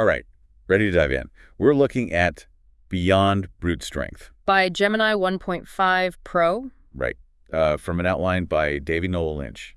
All right, ready to dive in. We're looking at Beyond Brute Strength. By Gemini 1.5 Pro, Right. From an outline by Davey Noel Lynch.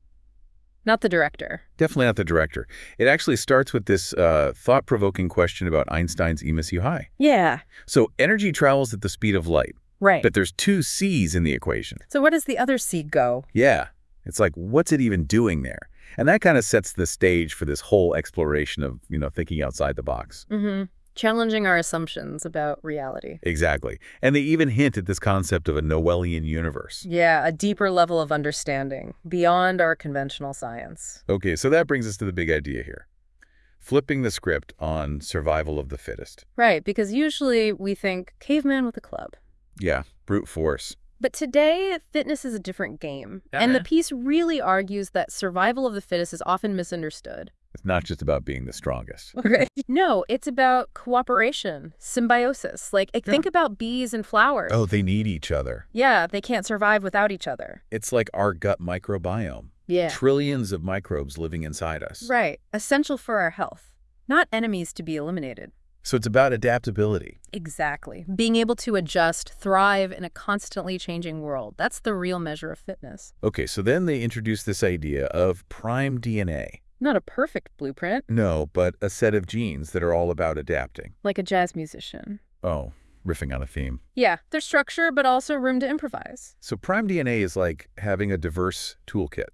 not the director. Definitely not the director. It actually starts with this thought-provoking question about Einstein's E equals mc². Yeah, So energy travels at the speed of light, right. but there's two C's in the equation. So where does the other C go? Yeah. It's like, what's it even doing there? And that kind of sets the stage for this whole exploration of, thinking outside the box. Challenging our assumptions about reality. Exactly. And they even hint at this concept of a Noelian universe. Yeah, a deeper level of understanding, beyond our conventional science. Okay, so that brings us to the big idea here. Flipping the script on survival of the fittest. Right, because usually we think caveman with a club. Yeah, brute force. But today, fitness is a different game. And the piece really argues that survival of the fittest is often misunderstood. It's not just about being the strongest. Right. No, it's about cooperation, symbiosis. Think about bees and flowers. Oh, they need each other. Yeah, they can't survive without each other. It's like our gut microbiome. Yeah. Trillions of microbes living inside us. Right. Essential for our health. Not enemies to be eliminated. So it's about adaptability. Exactly. Being able to adjust, thrive in a constantly changing world. That's the real measure of fitness. Okay, so then they introduce this idea of prime DNA. Not a perfect blueprint. No, but a set of genes that are all about adapting. Like a jazz musician. Oh, riffing on a theme. Yeah, there's structure, but also room to improvise. So prime DNA is like having a diverse toolkit.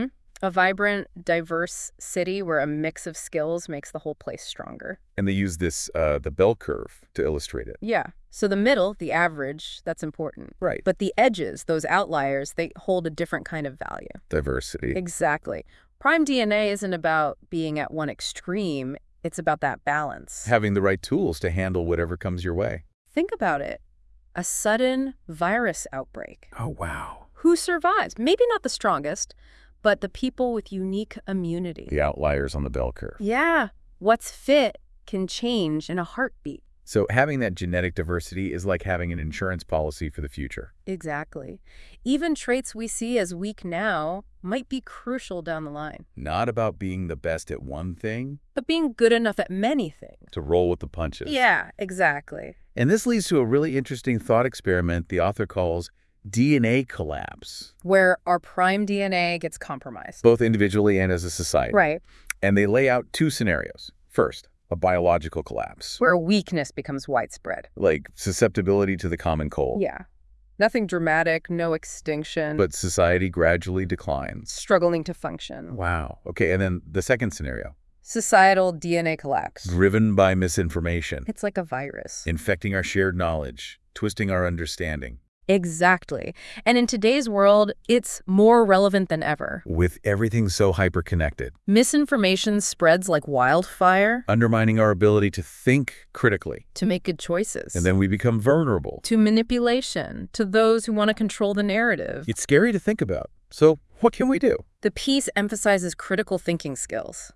A vibrant, diverse city where a mix of skills makes the whole place stronger. And they use this, the bell curve, to illustrate it. Yeah. So the middle, the average, that's important. Right. But the edges, those outliers, they hold a different kind of value. Diversity. Exactly. Prime DNA isn't about being at one extreme. It's about that balance. Having the right tools to handle whatever comes your way. Think about it. A sudden virus outbreak. Oh, wow. Who survives? Maybe not the strongest, but the people with unique immunity. The outliers on the bell curve. Yeah. What's fit can change in a heartbeat. So having that genetic diversity is like having an insurance policy for the future. Exactly. Even traits we see as weak now might be crucial down the line. Not about being the best at one thing, But being good enough at many things. to roll with the punches. Yeah, exactly. And this leads to a really interesting thought experiment the author calls DNA collapse, Where our prime DNA gets compromised. both individually and as a society. Right. And they lay out two scenarios. First, a biological collapse, Where weakness becomes widespread. like susceptibility to the common cold. Yeah. Nothing dramatic, no extinction. But society gradually declines. struggling to function. Wow. Okay, and then the second scenario, Societal DNA collapse. driven by misinformation, It's like a virus. infecting our shared knowledge, twisting our understanding. Exactly. And in today's world, it's more relevant than ever. With everything so hyper-connected, Misinformation spreads like wildfire. undermining our ability to think critically. To make good choices. And then we become vulnerable. To manipulation. To those who want to control the narrative. It's scary to think about. So what can we do? The piece emphasizes critical thinking skills.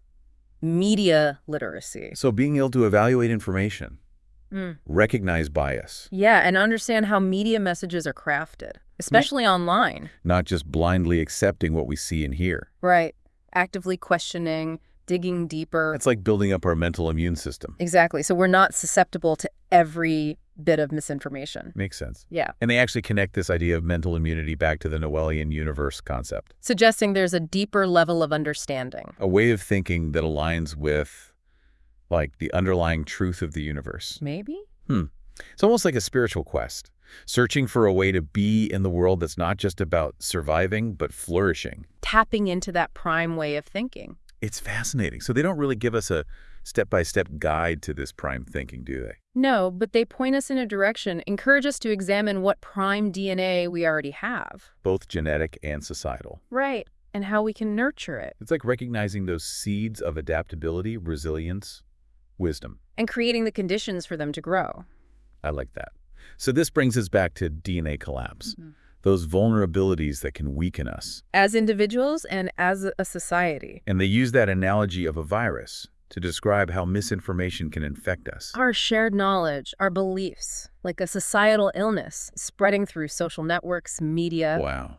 Media literacy. So being able to evaluate information, recognize bias, Yeah, and understand how media messages are crafted, especially online. not just blindly accepting what we see and hear. Right. Actively questioning, digging deeper. That's like building up our mental immune system. Exactly. So we're not susceptible to every bit of misinformation. Makes sense. Yeah. And they actually connect this idea of mental immunity back to the Noelian universe concept. Suggesting there's a deeper level of understanding. A way of thinking that aligns with, like, the underlying truth of the universe. Maybe? It's almost like a spiritual quest, searching for a way to be in the world that's not just about surviving, but flourishing. Tapping into that prime way of thinking. It's fascinating. So they don't really give us a step-by-step guide to this prime thinking, do they? No, but they point us in a direction, encourage us to examine what prime DNA we already have. Both genetic and societal. Right. And how we can nurture it. It's like recognizing those seeds of adaptability, resilience, wisdom. And creating the conditions for them to grow. I like that. So this brings us back to DNA collapse. Those vulnerabilities that can weaken us. As individuals and as a society. And they use that analogy of a virus to describe how misinformation can infect us. Our shared knowledge, our beliefs, like a societal illness spreading through social networks, media. Wow.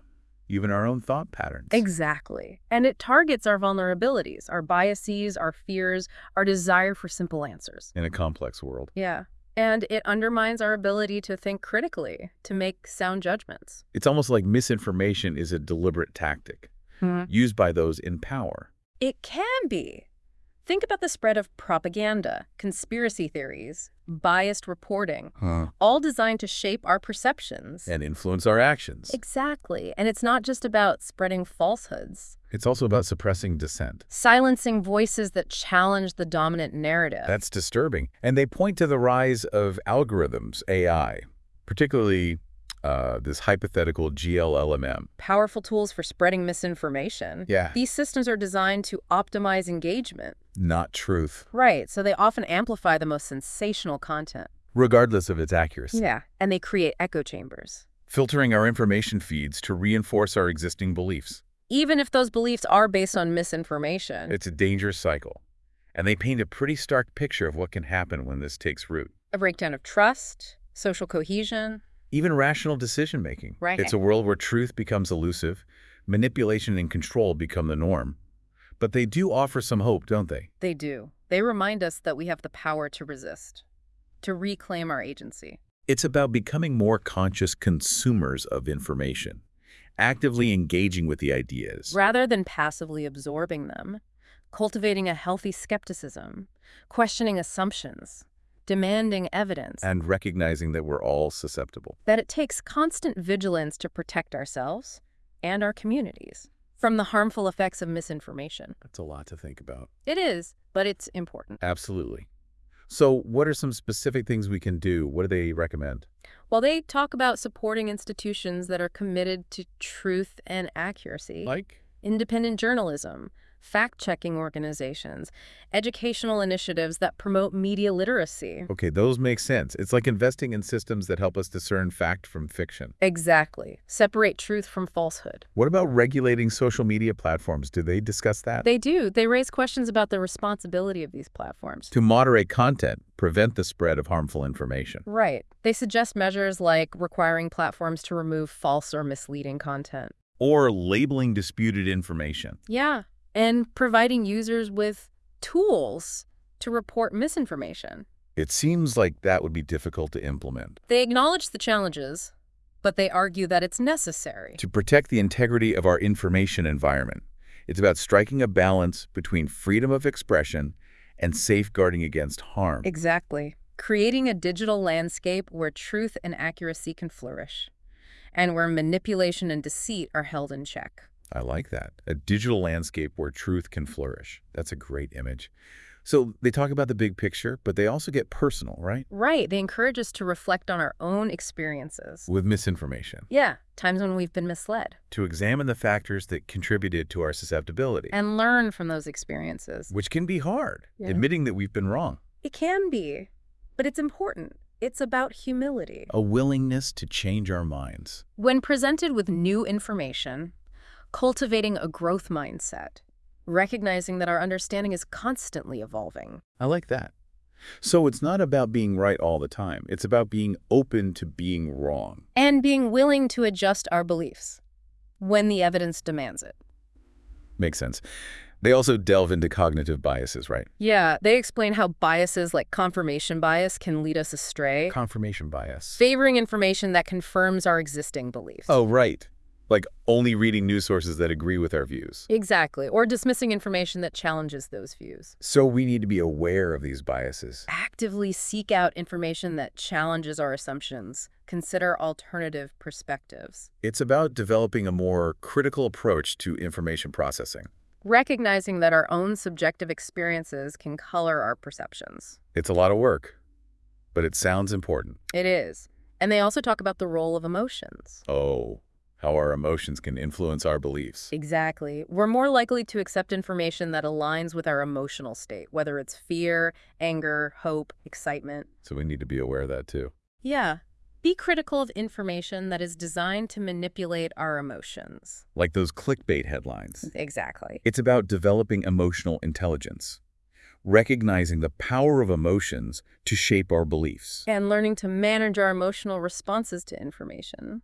even our own thought patterns. Exactly. And it targets our vulnerabilities, our biases, our fears, our desire for simple answers. In a complex world. Yeah. And it undermines our ability to think critically, to make sound judgments. It's almost like misinformation is a deliberate tactic used by those in power. It can be. Think about the spread of propaganda, conspiracy theories, biased reporting, all designed to shape our perceptions. And influence our actions. Exactly. And it's not just about spreading falsehoods. It's also about suppressing dissent. Silencing voices that challenge the dominant narrative. That's disturbing. And they point to the rise of algorithms, AI, particularly this hypothetical GLLM. Powerful tools for spreading misinformation. Yeah. These systems are designed to optimize engagement. Not truth. Right, so they often amplify the most sensational content. Regardless of its accuracy. Yeah, and they create echo chambers. Filtering our information feeds to reinforce our existing beliefs. Even if those beliefs are based on misinformation. It's a dangerous cycle. And they paint a pretty stark picture of what can happen when this takes root. A breakdown of trust, social cohesion. Even rational decision-making. Right. It's a world where truth becomes elusive, manipulation and control become the norm. But they do offer some hope, don't they? They do. They remind us that we have the power to resist, to reclaim our agency. It's about becoming more conscious consumers of information, actively engaging with the ideas. Rather than passively absorbing them, cultivating a healthy skepticism, questioning assumptions, demanding evidence. And recognizing that we're all susceptible. That it takes constant vigilance to protect ourselves and our communities from the harmful effects of misinformation. That's a lot to think about. It is, but it's important. Absolutely. So what are some specific things we can do? What do they recommend? Well, they talk about supporting institutions that are committed to truth and accuracy. Like? Independent journalism, fact-checking organizations, educational initiatives that promote media literacy. Okay, those make sense. It's like investing in systems that help us discern fact from fiction. Exactly. Separate truth from falsehood. What about regulating social media platforms? Do they discuss that? They do. They raise questions about the responsibility of these platforms. To moderate content, prevent the spread of harmful information. Right. They suggest measures like requiring platforms to remove false or misleading content. Or labeling disputed information. Yeah. And providing users with tools to report misinformation. It seems like that would be difficult to implement. They acknowledge the challenges, but they argue that it's necessary. To protect the integrity of our information environment, it's about striking a balance between freedom of expression and safeguarding against harm. Exactly. Creating a digital landscape where truth and accuracy can flourish, and where manipulation and deceit are held in check. I like that. A digital landscape where truth can flourish. That's a great image. So they talk about the big picture, but they also get personal, right? Right. They encourage us to reflect on our own experiences. With misinformation. Yeah. Times when we've been misled. To examine the factors that contributed to our susceptibility. And learn from those experiences. Which can be hard, Yeah. admitting that we've been wrong. It can be, but it's important. It's about humility. A willingness to change our minds. When presented with new information, cultivating a growth mindset, recognizing that our understanding is constantly evolving. I like that. So it's not about being right all the time. It's about being open to being wrong. And being willing to adjust our beliefs when the evidence demands it. Makes sense. They also delve into cognitive biases, right? Yeah, they explain how biases like confirmation bias can lead us astray. Confirmation bias. Favoring information that confirms our existing beliefs. Oh, right. Like only reading news sources that agree with our views. Exactly, or dismissing information that challenges those views. So we need to be aware of these biases. Actively seek out information that challenges our assumptions. Consider alternative perspectives. It's about developing a more critical approach to information processing. Recognizing that our own subjective experiences can color our perceptions. It's a lot of work, but it sounds important. It is. And they also talk about the role of emotions. Oh, how our emotions can influence our beliefs. Exactly. We're more likely to accept information that aligns with our emotional state, whether it's fear, anger, hope, excitement. So we need to be aware of that too. Yeah. Be critical of information that is designed to manipulate our emotions. Like those clickbait headlines. Exactly. It's about developing emotional intelligence, recognizing the power of emotions to shape our beliefs. And learning to manage our emotional responses to information.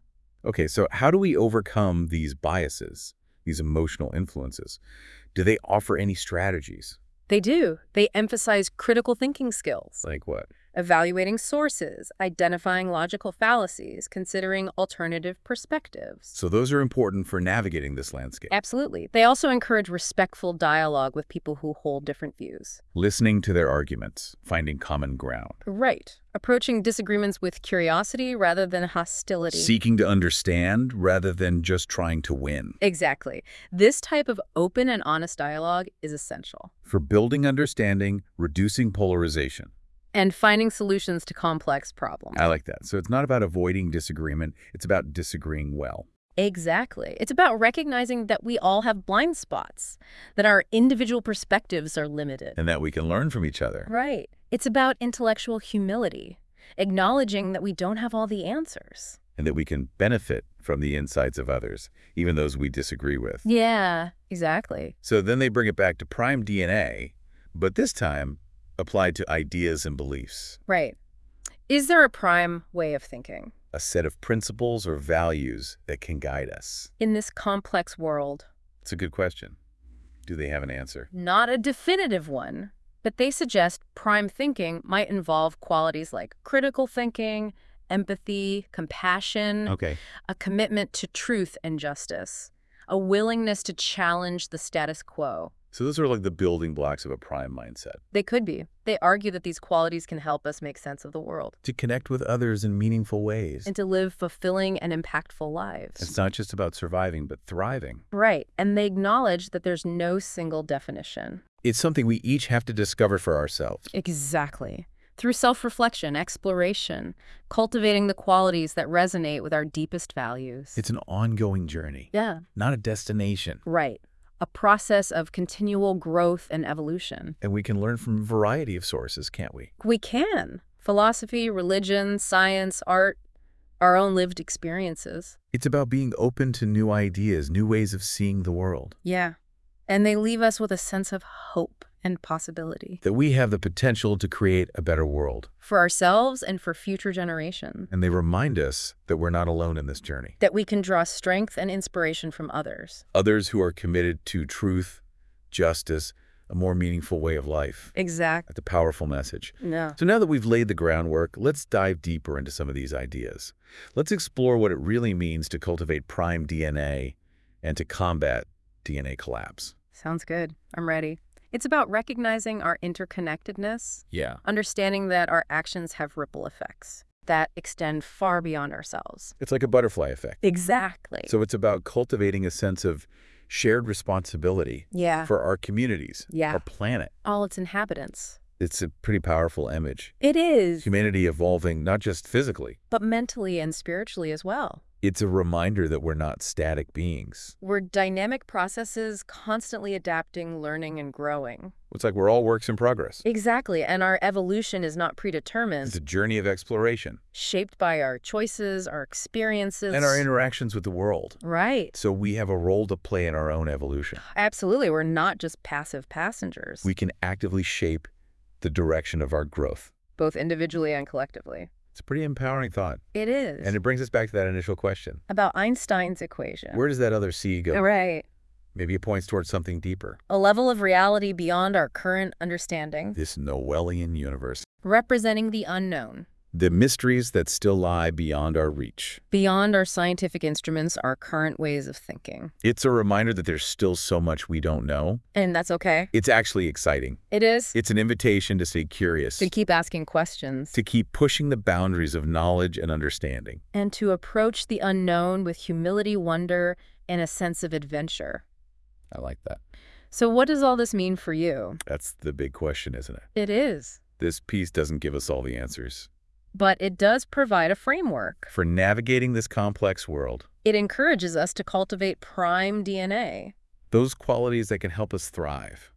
Okay, so how do we overcome these biases, these emotional influences? Do they offer any strategies? They do. They emphasize critical thinking skills, Like what? evaluating sources, identifying logical fallacies, considering alternative perspectives. So those are important for navigating this landscape. Absolutely. They also encourage respectful dialogue with people who hold different views. Listening to their arguments, finding common ground. Right. Approaching disagreements with curiosity rather than hostility. Seeking to understand rather than just trying to win. Exactly. This type of open and honest dialogue is essential. For building understanding, reducing polarization. And finding solutions to complex problems. I like that. So it's not about avoiding disagreement, it's about disagreeing well. Exactly. It's about recognizing that we all have blind spots, that our individual perspectives are limited. And that we can learn from each other. Right. It's about intellectual humility, acknowledging that we don't have all the answers. And that we can benefit from the insights of others, even those we disagree with. Yeah, exactly. So then they bring it back to prime DNA, but this time applied to ideas and beliefs. Right. Is there a prime way of thinking? A set of principles or values that can guide us. In this complex world? It's a good question. Do they have an answer? Not a definitive one, but they suggest prime thinking might involve qualities like critical thinking, empathy, compassion, Okay. a commitment to truth and justice, a willingness to challenge the status quo. So those are like the building blocks of a prime mindset. They could be. They argue that these qualities can help us make sense of the world To connect with others in meaningful ways. and to live fulfilling and impactful lives. It's not just about surviving, but thriving. Right. And they acknowledge that there's no single definition. It's something we each have to discover for ourselves. Exactly. Through self-reflection, exploration, cultivating the qualities that resonate with our deepest values. It's an ongoing journey, Yeah. not a destination. Right. A process of continual growth and evolution. And we can learn from a variety of sources, can't we? We can. Philosophy, religion, science, art, our own lived experiences. It's about being open to new ideas, new ways of seeing the world. Yeah. And they leave us with a sense of hope and possibility. That we have the potential to create a better world. For ourselves and for future generations. And they remind us that we're not alone in this journey. That we can draw strength and inspiration from others. Others who are committed to truth, justice, a more meaningful way of life. Exactly. That's a powerful message. Yeah. So now that we've laid the groundwork, let's dive deeper into some of these ideas. Let's explore what it really means to cultivate prime DNA and to combat DNA collapse. Sounds good. I'm ready. It's about recognizing our interconnectedness, Yeah. understanding that our actions have ripple effects that extend far beyond ourselves. It's like a butterfly effect. Exactly. So it's about cultivating a sense of shared responsibility Yeah. for our communities, Yeah. our planet. All its inhabitants. It's a pretty powerful image. It is. Humanity evolving not just physically. But mentally and spiritually as well. It's a reminder that we're not static beings. We're dynamic processes constantly adapting, learning, and growing. It's like we're all works in progress. Exactly. And our evolution is not predetermined, It's a journey of exploration shaped by our choices, our experiences. and our interactions with the world. Right. So we have a role to play in our own evolution. Absolutely. We're not just passive passengers, We can actively shape the direction of our growth. both individually and collectively. It's a pretty empowering thought. It is. And it brings us back to that initial question. About Einstein's equation. Where does that other C go? Right. Maybe it points towards something deeper. A level of reality beyond our current understanding, This Noelian universe. representing the unknown. The mysteries that still lie beyond our reach. Beyond our scientific instruments, our current ways of thinking. It's a reminder that there's still so much we don't know. And that's okay. It's actually exciting. It is. It's an invitation to stay curious, To keep asking questions. to keep pushing the boundaries of knowledge and understanding. And to approach the unknown with humility, wonder, and a sense of adventure. I like that. So what does all this mean for you? That's the big question, isn't it? It is. This piece doesn't give us all the answers. But it does provide a framework. For navigating this complex world, It encourages us to cultivate prime DNA. those qualities that can help us thrive.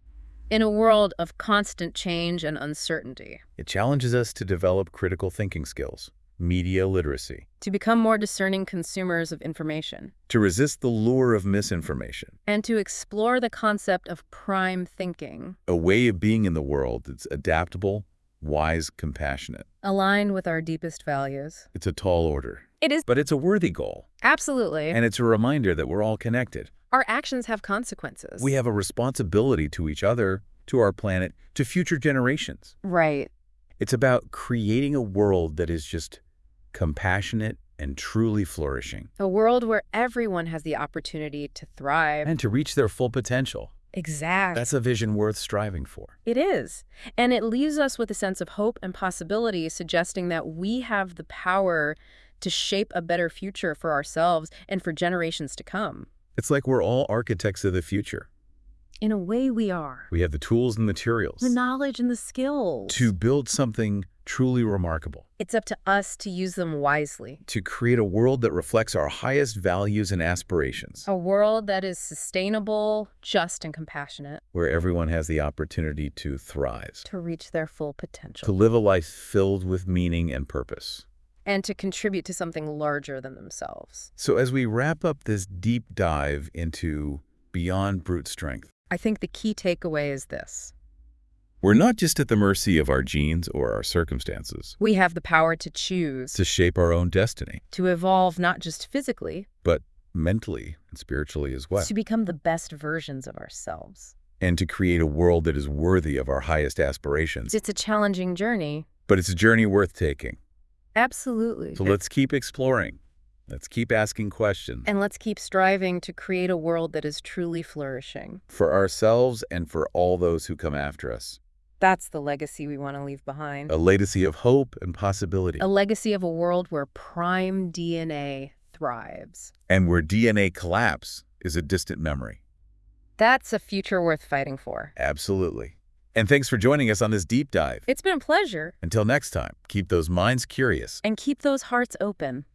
In a world of constant change and uncertainty, It challenges us to develop critical thinking skills, media literacy, to become more discerning consumers of information, to resist the lure of misinformation, and to explore the concept of prime thinking. a way of being in the world that's adaptable, wise, compassionate. Aligned with our deepest values. It's a tall order. It is. But it's a worthy goal. Absolutely. And it's a reminder that we're all connected. Our actions have consequences. We have a responsibility to each other, to our planet, to future generations. Right. It's about creating a world that is just compassionate and truly flourishing. A world where everyone has the opportunity to thrive. And to reach their full potential. Exactly. That's a vision worth striving for. It is. And it leaves us with a sense of hope and possibility, suggesting that we have the power to shape a better future for ourselves and for generations to come. It's like we're all architects of the future. In a way, we are. We have the tools and materials. The knowledge and the skills. To build something truly remarkable. It's up to us to use them wisely. To create a world that reflects our highest values and aspirations. A world that is sustainable, just, and compassionate. Where everyone has the opportunity to thrive. To reach their full potential. To live a life filled with meaning and purpose. And to contribute to something larger than themselves. So as we wrap up this deep dive into Beyond Brute Strength, I think the key takeaway is this. We're not just at the mercy of our genes or our circumstances. We have the power to choose. To shape our own destiny. To evolve not just physically, but mentally and spiritually as well. To become the best versions of ourselves. And to create a world that is worthy of our highest aspirations. It's a challenging journey. But it's a journey worth taking. Absolutely. So let's keep exploring. Let's keep asking questions. And let's keep striving to create a world that is truly flourishing. For ourselves and for all those who come after us. That's the legacy we want to leave behind. A legacy of hope and possibility. A legacy of a world where prime DNA thrives. And where DNA collapse is a distant memory. That's a future worth fighting for. Absolutely. And thanks for joining us on this deep dive. It's been a pleasure. Until next time, keep those minds curious. And keep those hearts open.